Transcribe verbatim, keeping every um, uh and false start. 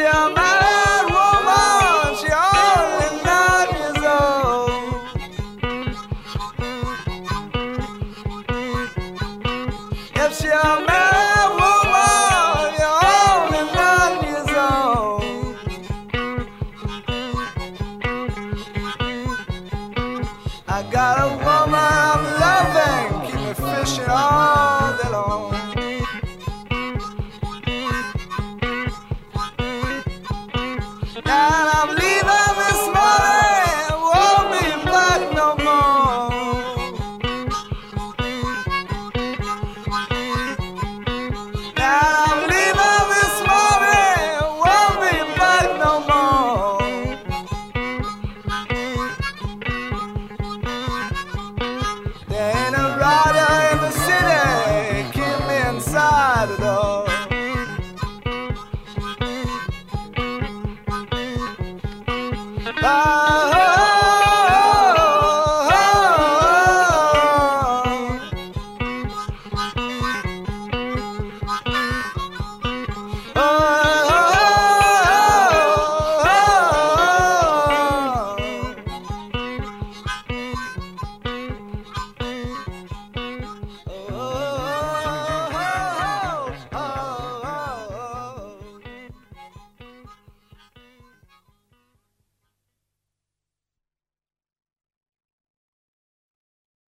she a married woman, she only nine years old. If she a married woman, you're only nine years old. I got a woman I'm loving, keep me fishing on.